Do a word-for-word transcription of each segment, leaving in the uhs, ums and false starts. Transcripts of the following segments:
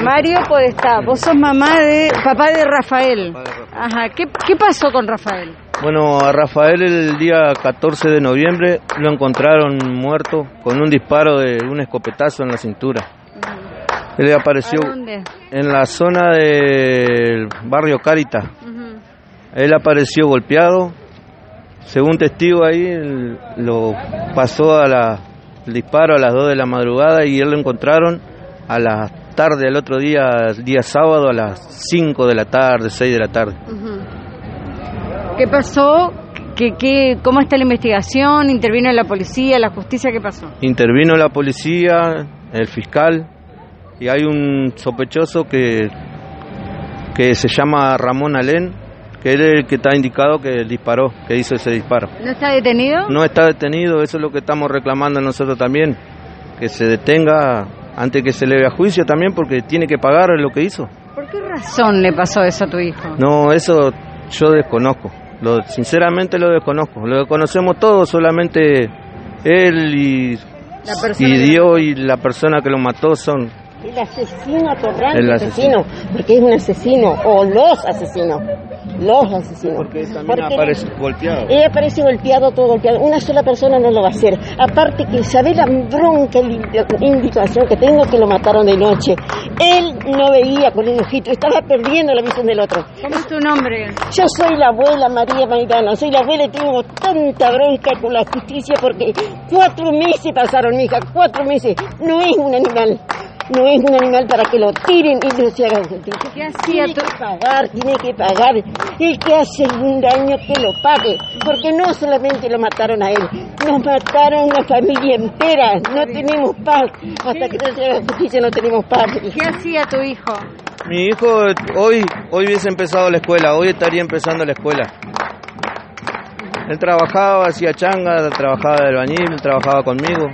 Mario Podestá, vos sos mamá de, papá de Rafael. Ajá, ¿qué, qué pasó con Rafael? Bueno, a Rafael el día catorce de noviembre lo encontraron muerto con un disparo de un escopetazo en la cintura. Uh-huh. Él apareció ¿A dónde? En la zona del barrio Cáritas. Uh-huh. Él apareció golpeado. Según testigo ahí, lo pasó a la, el disparo a las dos de la madrugada y él lo encontraron a la tarde del otro día, el día sábado, a las cinco de la tarde, seis de la tarde. Uh-huh. ¿Qué pasó? ¿Qué, qué, ¿Cómo está la investigación? ¿Intervino la policía, la justicia? ¿Qué pasó? Intervino la policía, el fiscal, y hay un sospechoso que, que se llama Ramón Alén, que él es el que está indicado que disparó, que hizo ese disparo. ¿No está detenido? No está detenido, eso es lo que estamos reclamando nosotros también, que se detenga antes que se eleve a juicio también, porque tiene que pagar lo que hizo. ¿Por qué razón le pasó eso a tu hijo? No, eso yo desconozco, lo, sinceramente lo desconozco, lo conocemos todos, solamente él y, y Dios y la persona que lo mató son... El asesino atorrante, el asesino. asesino, porque es un asesino, o los asesinos, los asesinos. Porque también porque aparece él, golpeado. Él aparece golpeado, todo golpeado. Una sola persona no lo va a hacer. Aparte que sabe la bronca indicación que tengo que lo mataron de noche. Él no veía con el ojito, estaba perdiendo la visión del otro. ¿Cómo es tu nombre? Yo soy la abuela María Maidana, soy la abuela y tengo tanta bronca con la justicia porque cuatro meses pasaron, mija, cuatro meses. No es un animal. No es un animal para que lo tiren y no se haga justicia. ¿Qué hacía? Tiene que pagar, tiene que pagar. El que hace un daño que lo pague. Porque no solamente lo mataron a él, nos mataron una familia entera. No tenemos paz. Hasta que no se haga justicia no tenemos paz. ¿Qué hacía tu hijo? Mi hijo hoy, hoy hubiese empezado la escuela, hoy estaría empezando la escuela. Él trabajaba, hacía changa, trabajaba de albañil, trabajaba conmigo.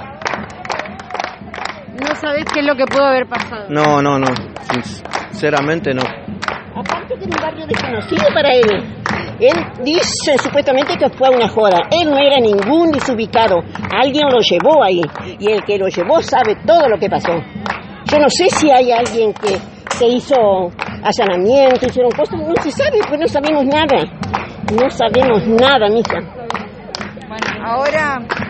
¿No sabés qué es lo que pudo haber pasado? No, no, no, sinceramente no. Aparte que es un barrio desconocido para él. Él dice supuestamente que fue a una joda. Él no era ningún desubicado. Alguien lo llevó ahí. Y el que lo llevó sabe todo lo que pasó. Yo no sé si hay alguien que se hizo allanamiento, hicieron cosas. No se sabe, pues no sabemos nada. No sabemos nada, mija. Bueno, ahora...